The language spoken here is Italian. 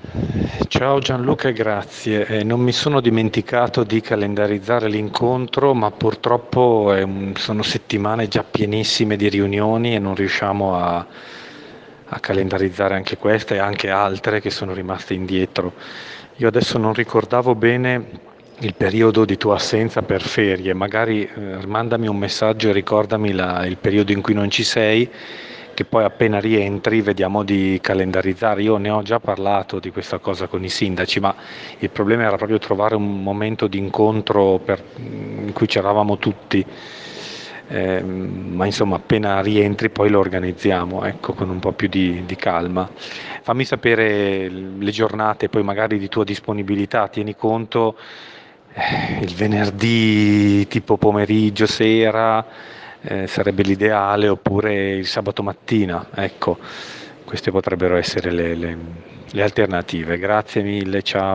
Ciao Gianluca e grazie. Non mi sono dimenticato di calendarizzare l'incontro, ma purtroppo sono settimane già pienissime di riunioni e non riusciamo a calendarizzare anche queste e anche altre che sono rimaste indietro. Io adesso non ricordavo bene il periodo di tua assenza per ferie, magari mandami un messaggio e ricordami il periodo in cui non ci sei, che poi appena rientri vediamo di calendarizzare. Io ne ho già parlato di questa cosa con i sindaci, ma il problema era proprio trovare un momento di incontro in cui c'eravamo tutti. Ma insomma, appena rientri poi lo organizziamo, ecco, con un po' più di calma. Fammi sapere le giornate, poi magari di tua disponibilità, tieni conto il venerdì tipo pomeriggio, sera, sarebbe l'ideale, oppure il sabato mattina, ecco, queste potrebbero essere le alternative. Grazie mille, ciao.